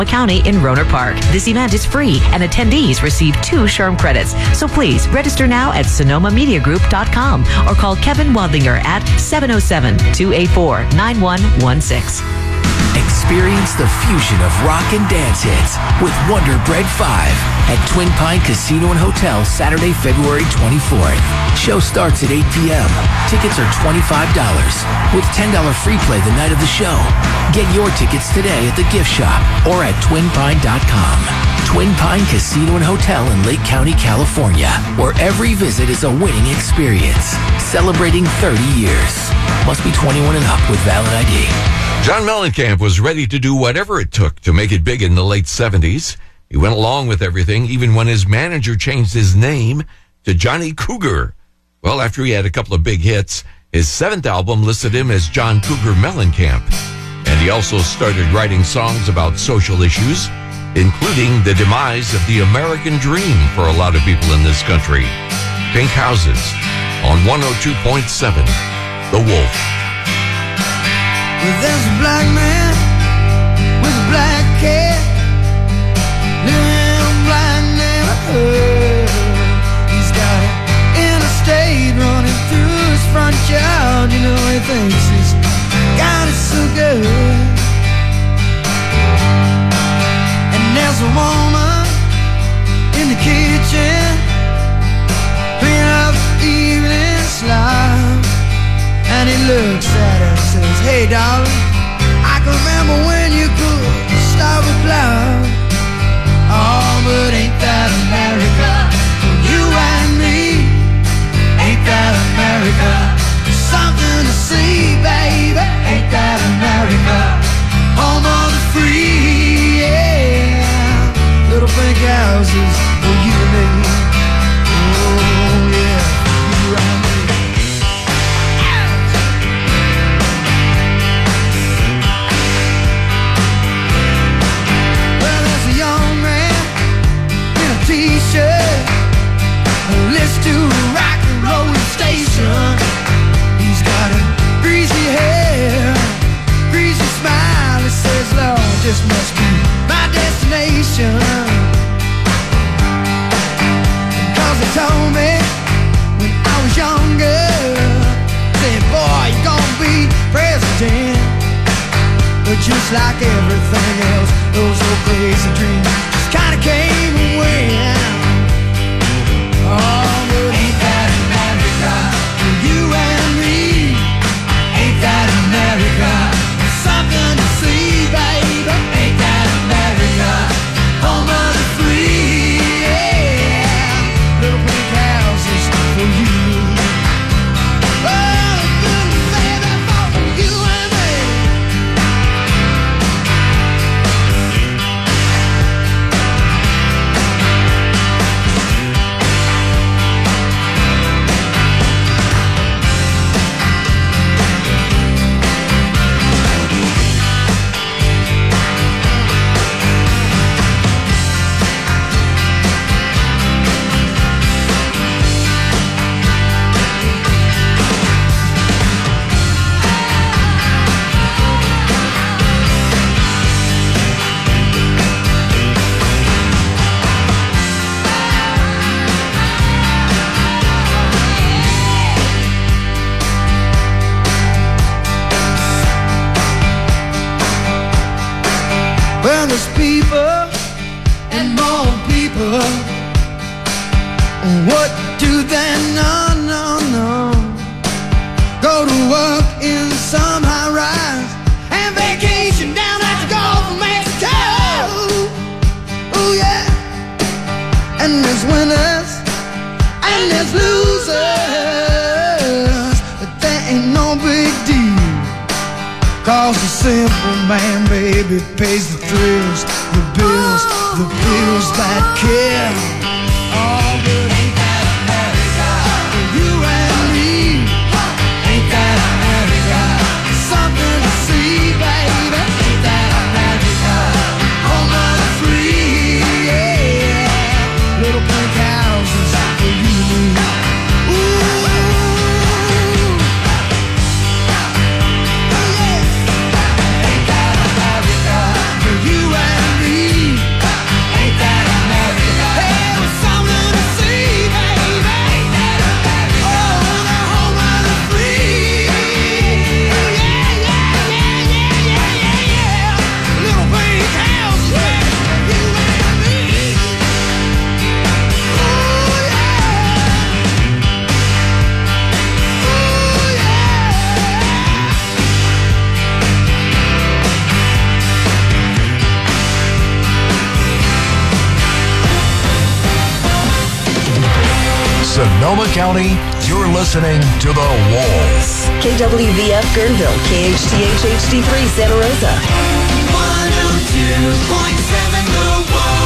County in Rohnert Park. This event is free and attendees receive 2 SHRM credits. So please register now at SonomaMediaGroup.com or call Kevin Wadlinger at 707-284-9116. Experience the fusion of rock and dance hits with Wonder Bread 5 at Twin Pine Casino and Hotel Saturday, February 24th. Show starts at 8 p.m. Tickets are $25 with $10 free play the night of the show. Get your tickets today at the gift shop or at twinpine.com. Twin Pine Casino and Hotel in Lake County, California, where every visit is a winning experience. Celebrating 30 years. Must be 21 and up with valid ID. John Mellencamp was ready to do whatever it took to make it big in the late 70s. He went along with everything, even when his manager changed his name to Johnny Cougar. Well, after he had a couple of big hits, his 7th album listed him as John Cougar Mellencamp. And he also started writing songs about social issues, including the demise of the American dream for a lot of people in this country. Pink Houses on 102.7, The Wolf. Well, there's a black man with a black cat living in a black neighborhood. He's got an interstate running through his front yard. You know, he thinks he's got it so good. And there's a woman in the kitchen cleaning up the evening slime. And he looks at her and says, hey, darling, I can remember when you could stop a cloud. Oh, but ain't that America? You and me, ain't that America? Something to see, baby, ain't that America? Home of the free, yeah. Little pink houses for you and me. Oh, yeah, you and me. T-shirt, list to a rock and roll station. He's got a greasy hair, greasy smile. He says, Lord, this must be my destination. Cause he told me when I was younger, said, boy, you're gonna be president. But just like everything else, those old crazy dreams just kinda came and went. Oh, but ain't that America? For you and me, ain't that America? Something to see, baby, ain't that America? Home of the free, yeah. Little pink houses for you. Oh, little baby, for you and me. Well, there's people and more people. What do they know? Go to work in some high rise and vacation down at the Gulf of Mexico. Oh yeah. And there's winners and there's losers, but that ain't no big deal. Cause the simple man, baby, pays the thrills, the bills that kill. Oh, but ain't that America? For you and me, ain't that America? Something to see, baby, ain't that America? Home of the free, yeah. Little pink houses for you and me. You and me. Sonoma County, you're listening to The Wolf. KWVF Guerneville, KHTH HD3 Santa Rosa. 102.7 The Wolf.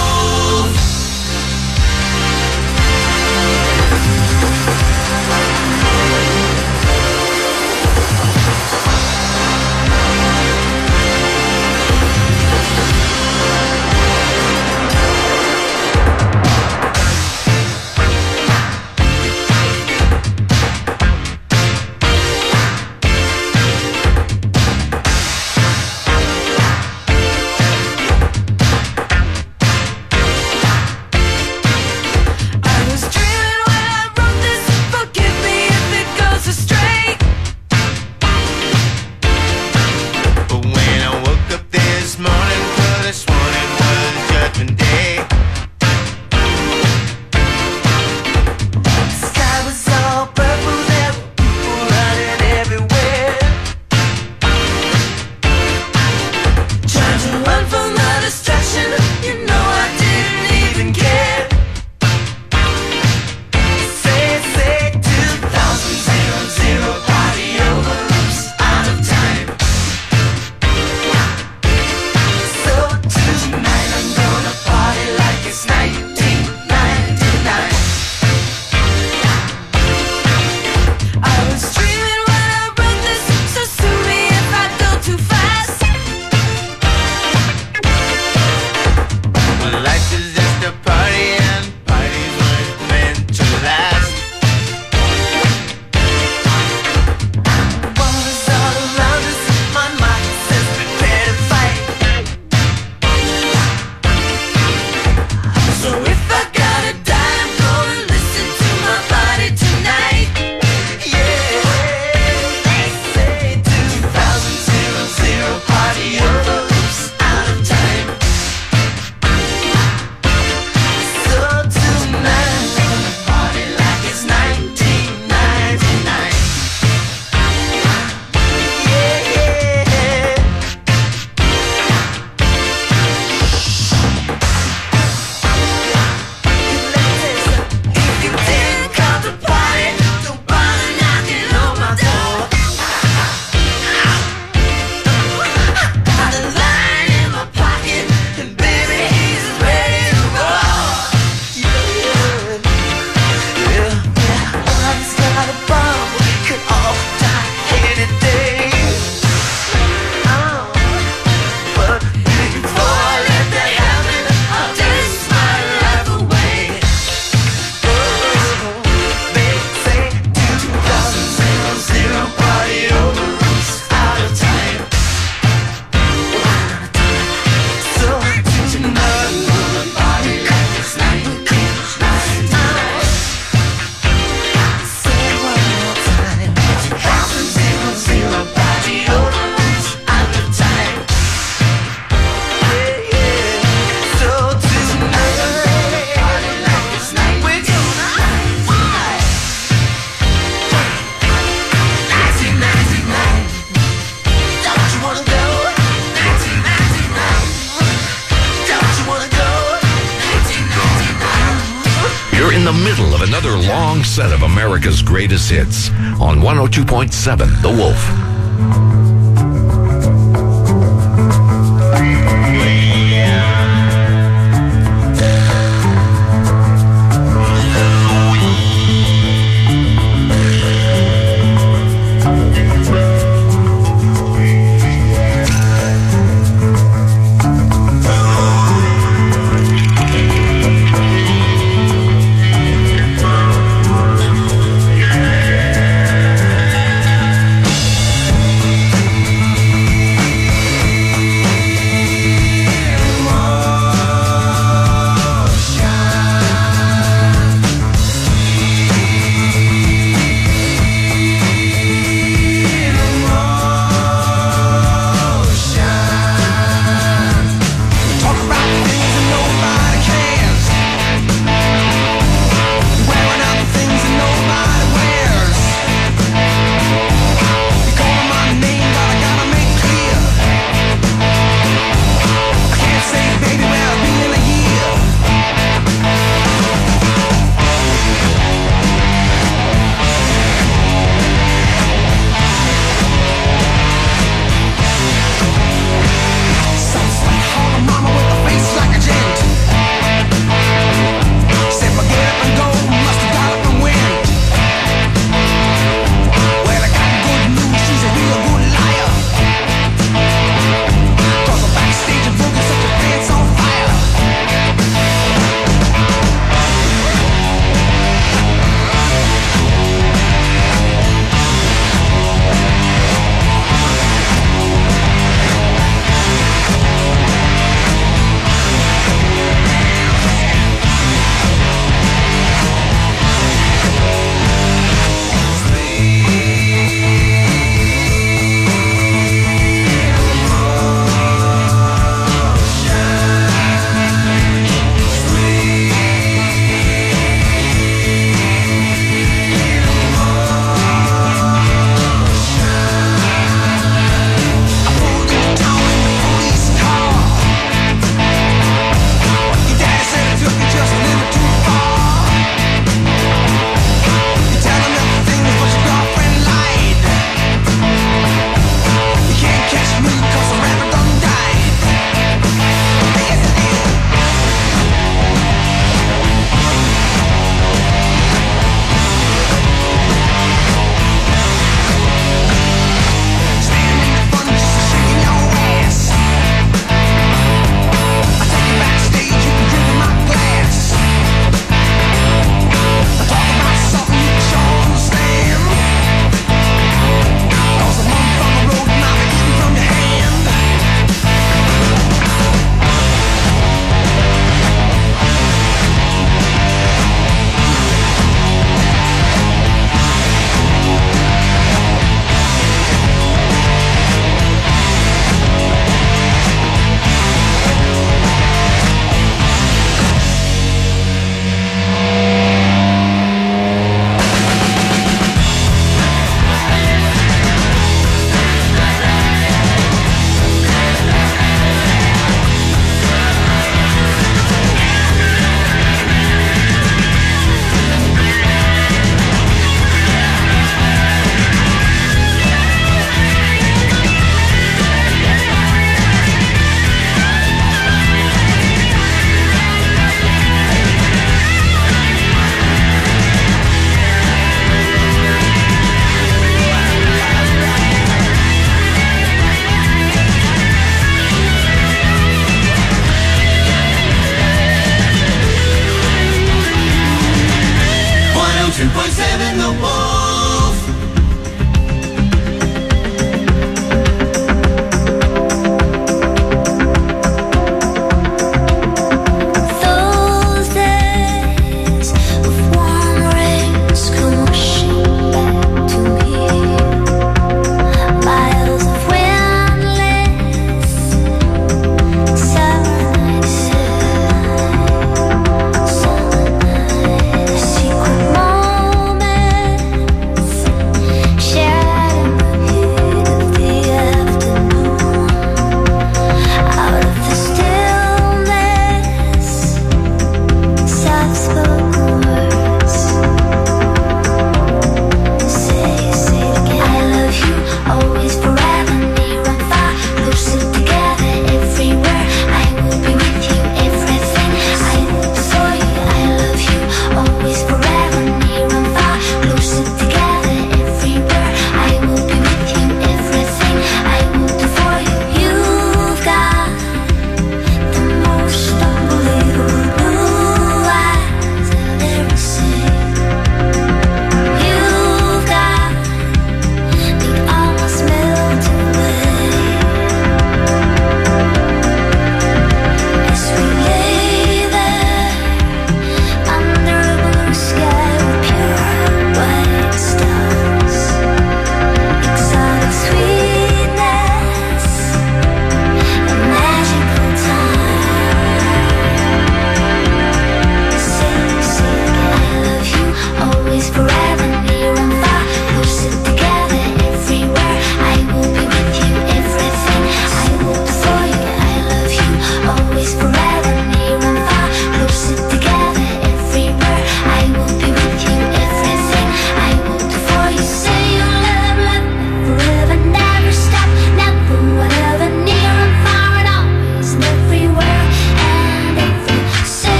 Another long set of America's greatest hits on 102.7 The Wolf.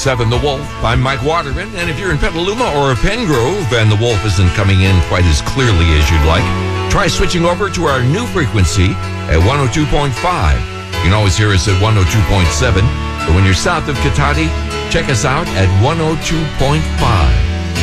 98.7 The Wolf. I'm Mike Waterman, and if you're in Petaluma or Pengrove and the Wolf isn't coming in quite as clearly as you'd like, try switching over to our new frequency at 102.5. You can always hear us at 102.7, but when you're south of Katati, check us out at 102.5.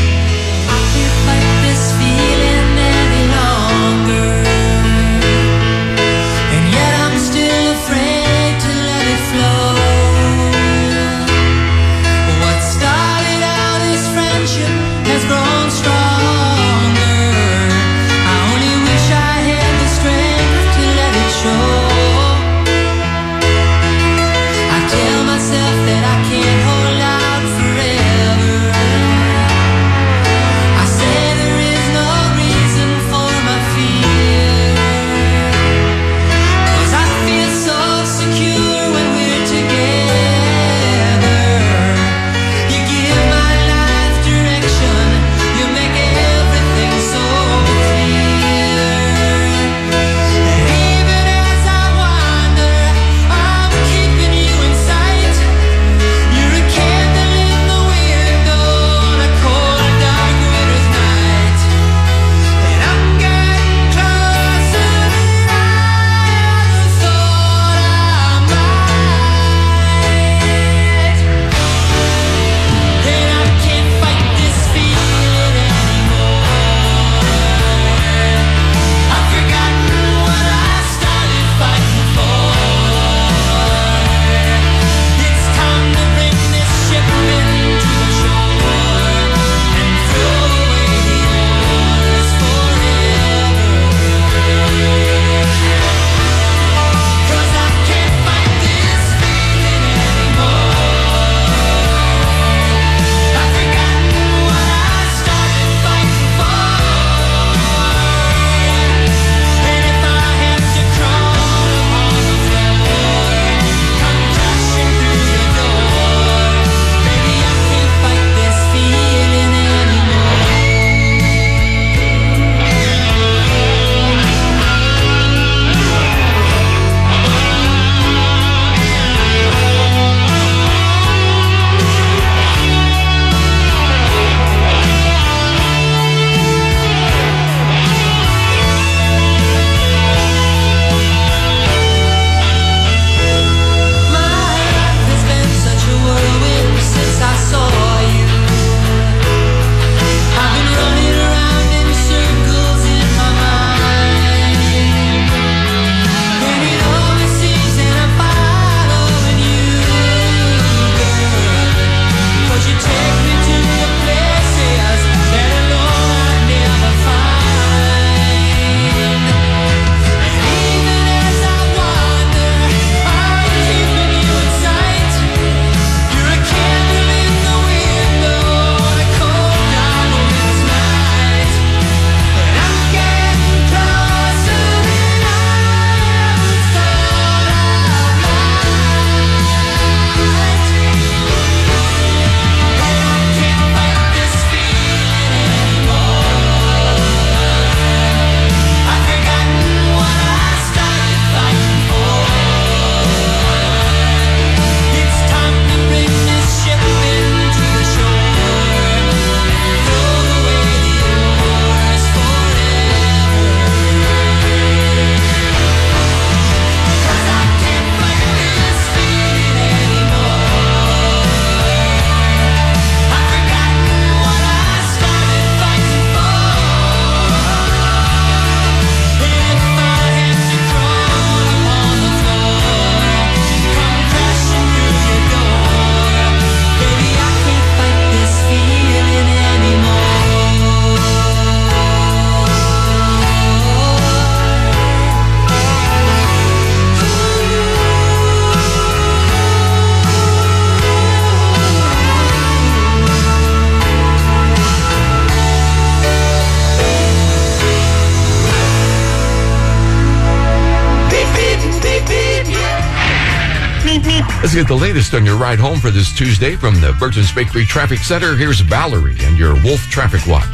Let's get the latest on your ride home for this Tuesday from the Burton's Bakery Traffic Center. Here's Valerie and your Wolf Traffic Watch.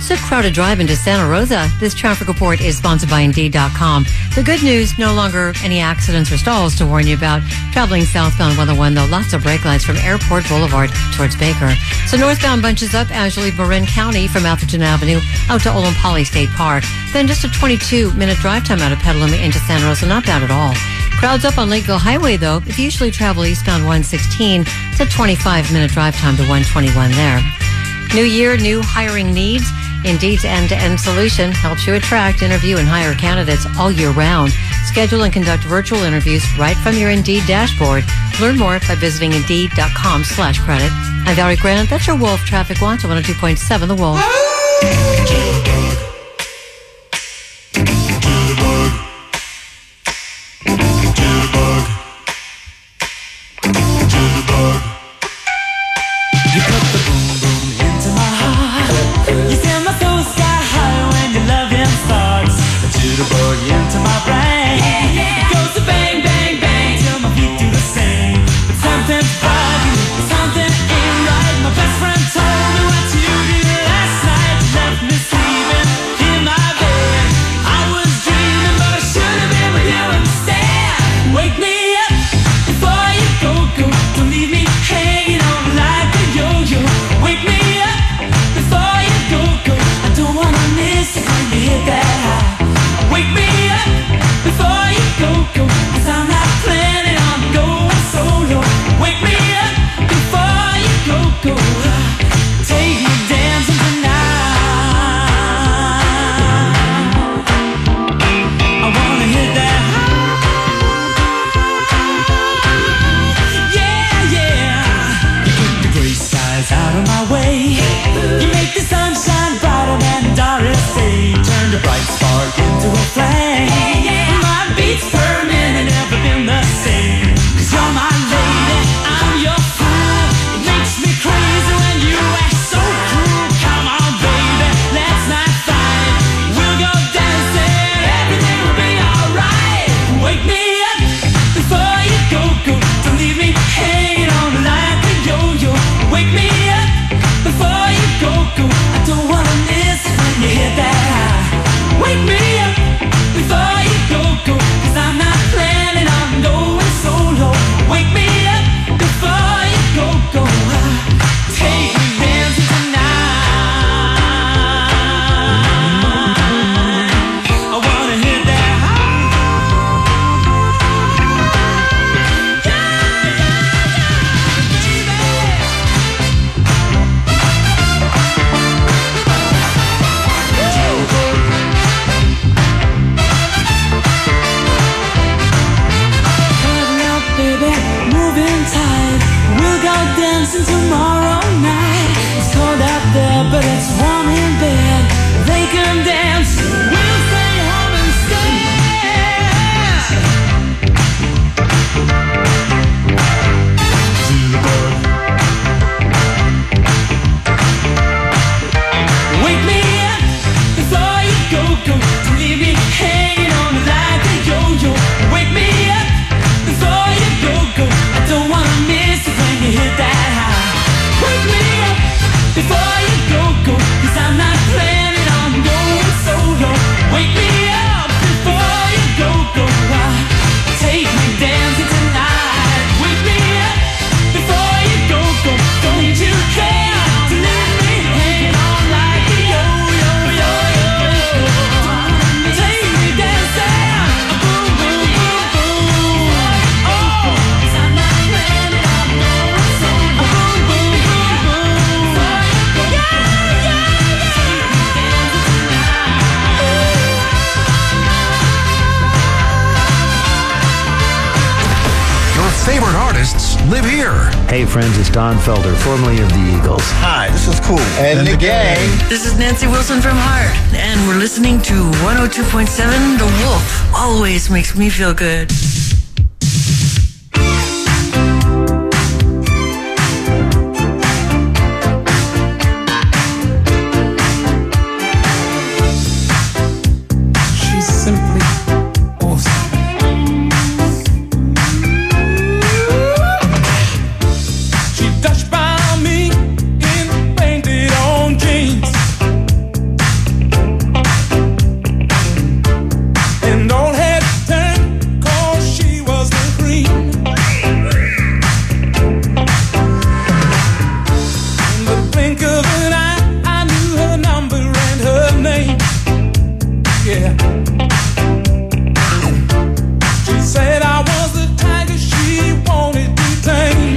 It's a crowded drive into Santa Rosa. This traffic report is sponsored by Indeed.com. The good news, no longer any accidents or stalls to warn you about. Traveling southbound 101, though, lots of brake lights from Airport Boulevard towards Baker. So northbound bunches up as you leave Marin County from Atherton Avenue out to Olompali State Park. Then just a 22-minute drive time out of Petaluma into Santa Rosa. Not bad at all. Crowds up on Lakeville Highway, though. If you usually travel eastbound 116, it's a 25-minute drive time to 121 there. New year, new hiring needs. Indeed's end-to-end solution helps you attract, interview, and hire candidates all year round. Schedule and conduct virtual interviews right from your Indeed dashboard. Learn more by visiting Indeed.com/credit. I'm Valerie Grant. That's your Wolf Traffic Watch on 102.7 The Wolf. favorite artists live here. Hey friends, it's Don Felder, formerly of the Eagles. Hi, this is Cool. And the gang. This is Nancy Wilson from Heart, and we're listening to 102.7 The Wolf. Always makes me feel good. She said I was the tiger she wanted to tame.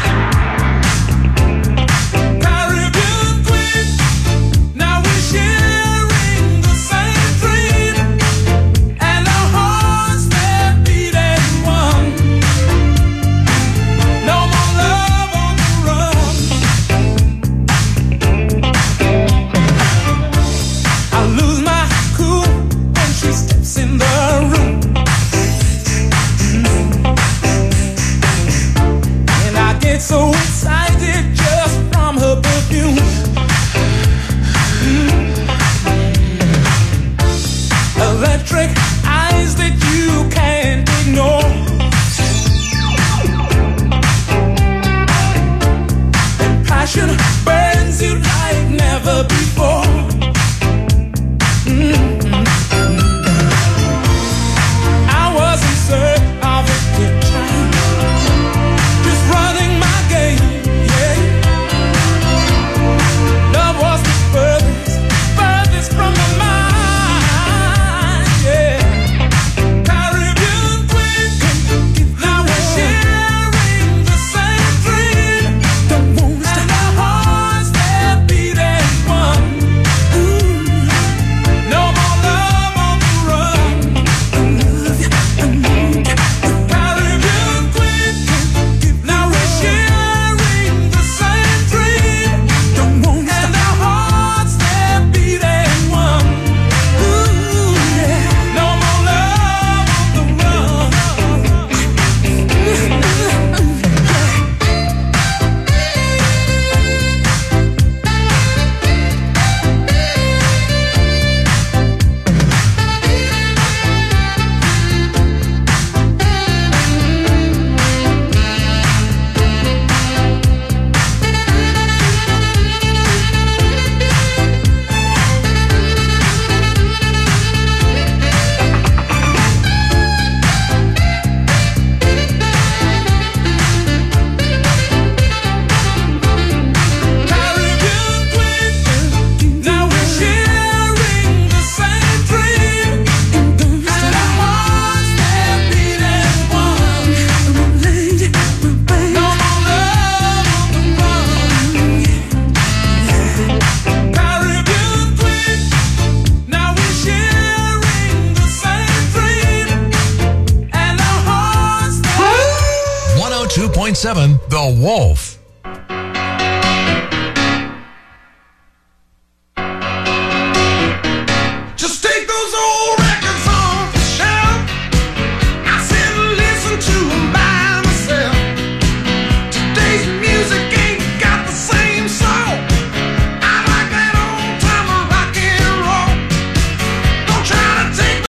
Caribbean queen, now we're sharing the same dream, and our hearts they're beating one. No more love on the run. I lose my cool when she steps in the room. And I get so excited just from her perfume. Electric eyes that you can't ignore. And passion burns you like never before. I was in search of a good time, just running my game, yeah. Love was the furthest from my mind, yeah. Caribbean queen, now we're sharing the same dream, and our hearts they're beating one. No more love on the run. Caribbean queen, now we're sharing the same dream, and our hearts they're beating one. No more love on the run. Caribbean queen, now we're sharing the same dream, and our hearts they're beating one. No more love on the run. Caribbean queen, now we're sharing the same dream, and our hearts. 102.7 The Wolf.